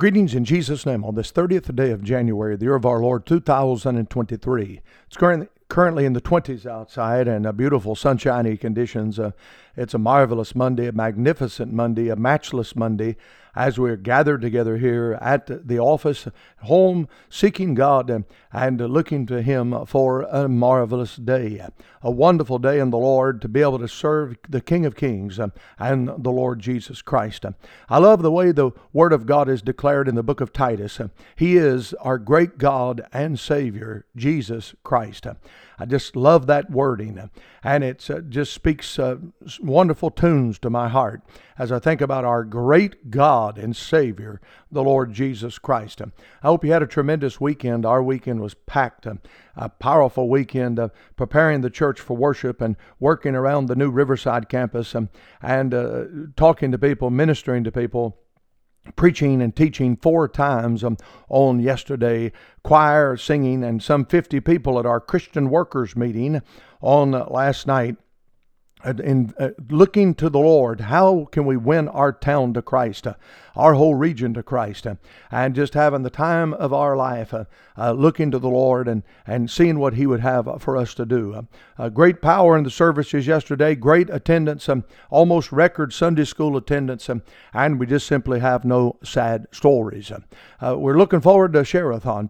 Greetings in Jesus' name on this 30th day of January, the year of our Lord 2023. It's currently in the 20s outside and beautiful sunshiny conditions. It's a marvelous Monday, a magnificent Monday, a matchless Monday as we're gathered together here at the office, home, seeking God and looking to Him for a marvelous day. A wonderful day in the Lord to be able to serve the King of Kings and the Lord Jesus Christ. I love the way the Word of God is declared in the book of Titus. He is our great God and Savior, Jesus Christ. I just love that wording, and it just speaks wonderful tunes to my heart as I think about our great God and Savior, the Lord Jesus Christ. I hope you had a tremendous weekend. Our weekend was packed, a powerful weekend preparing the church for worship and working around the new Riverside campus and talking to people, ministering to people, preaching and teaching 4 times on yesterday, choir, singing, and some 50 people at our Christian workers meeting on last night. In looking to the Lord, how can we win our town to Christ, our whole region to Christ, and just having the time of our life, looking to the Lord and seeing what He would have for us to do. Great power in the services yesterday, great attendance, almost record Sunday school attendance, and we just simply have no sad stories. We're looking forward to Share-a-thon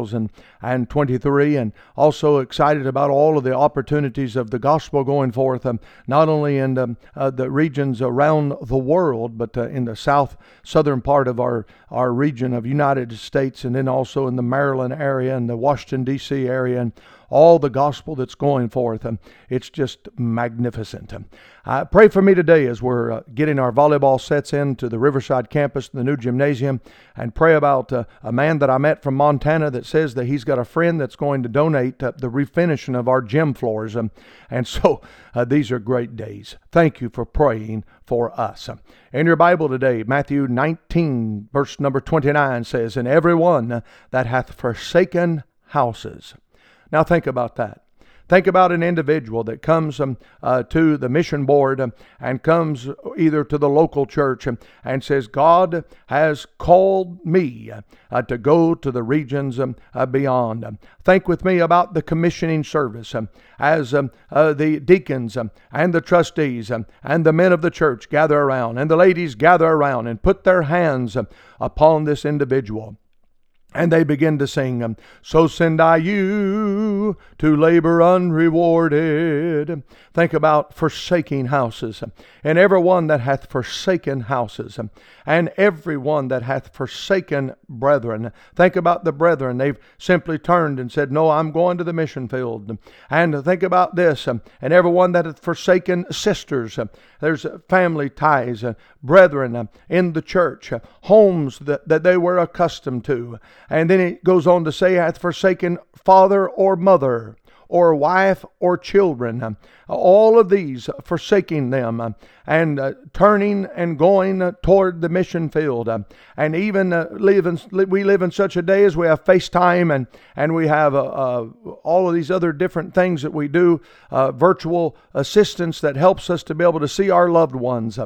2023 and also excited about all of the opportunities of the gospel going forth, not only in the regions around the world, but in the southern part of our region of United States, and then also in the Maryland area and the Washington, D.C. area, and all the gospel that's going forth. It's just magnificent. Pray for me today as we're getting our volleyball sets into the Riverside campus, the new gymnasium, and pray about a man that I met from Montana that says that he's got a friend that's going to donate the refinishing of our gym floors. And so these are great days. Thank you for praying for us. In your Bible today, Matthew 19, verse number 29 says, "And everyone that hath forsaken houses." Now think about that. Think about an individual that comes to the mission board and comes either to the local church and says, God has called me to go to the regions beyond. Think with me about the commissioning service as the deacons and the trustees and the men of the church gather around and the ladies gather around and put their hands upon this individual. And they begin to sing, "So send I you to labor unrewarded." Think about forsaking houses. "And everyone that hath forsaken houses, and everyone that hath forsaken brethren." Think about the brethren. They've simply turned and said, "No, I'm going to the mission field." And think about this, and everyone that hath forsaken sisters. There's family ties, brethren in the church, homes that they were accustomed to. And then it goes on to say, hath forsaken father or mother, or wife or children. All of these forsaking them and turning and going toward the mission field. And even we live in such a day as we have FaceTime and we have all of these other different things that we do, virtual assistance that helps us to be able to see our loved ones.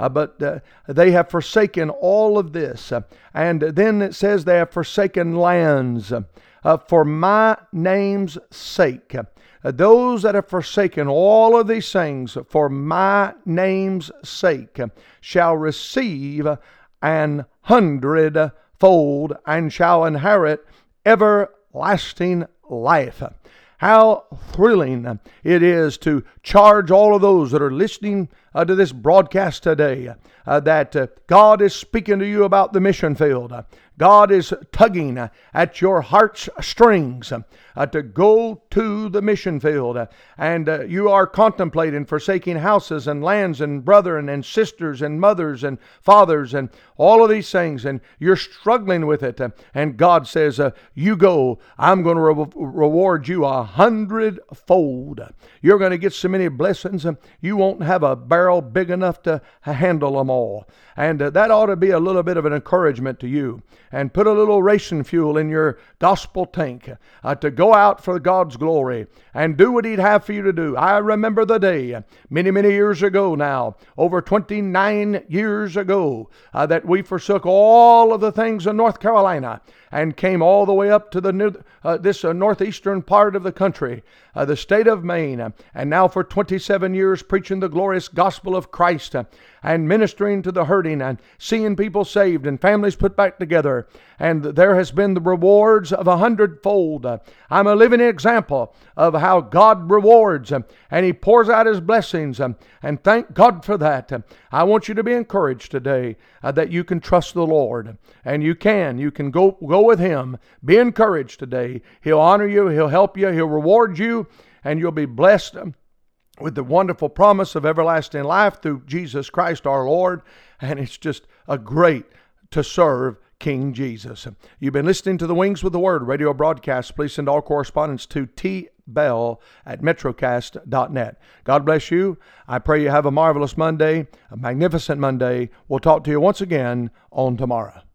But they have forsaken all of this. And then it says they have forsaken lands. For my name's sake. Those that have forsaken all of these things for my name's sake shall receive 100-fold and shall inherit everlasting life. How thrilling it is to charge all of those that are listening to this broadcast today that God is speaking to you about the mission field. God is tugging at your heart's strings to go to the mission field. And you are contemplating forsaking houses and lands and brethren and sisters and mothers and fathers and all of these things. And you're struggling with it. And God says, you go. I'm going to reward you 100-fold. You're going to get so many blessings. You won't have a bare barrel big enough to handle them all. And that ought to be a little bit of an encouragement to you. And put a little racing fuel in your gospel tank to go out for God's glory and do what He'd have for you to do. I remember the day, many, many years ago now, over 29 years ago, that we forsook all of the things in North Carolina and came all the way up to this northeastern part of the country, the state of Maine, and now for 27 years preaching the glorious gospel of Christ and ministering to the hurting and seeing people saved and families put back together. And there has been the rewards of 100-fold. I'm a living example of how God rewards and He pours out His blessings, and thank God for that. I want you to be encouraged today that you can trust the Lord, and you can go with Him. Be encouraged today. He'll honor you, He'll help you, He'll reward you, and you'll be blessed with the wonderful promise of everlasting life through Jesus Christ our Lord. And it's just a great to serve King Jesus. You've been listening to the Wings with the Word radio broadcast. Please send all correspondence to tbell@metrocast.net. God bless you. I pray you have a marvelous Monday, a magnificent Monday. We'll talk to you once again on tomorrow.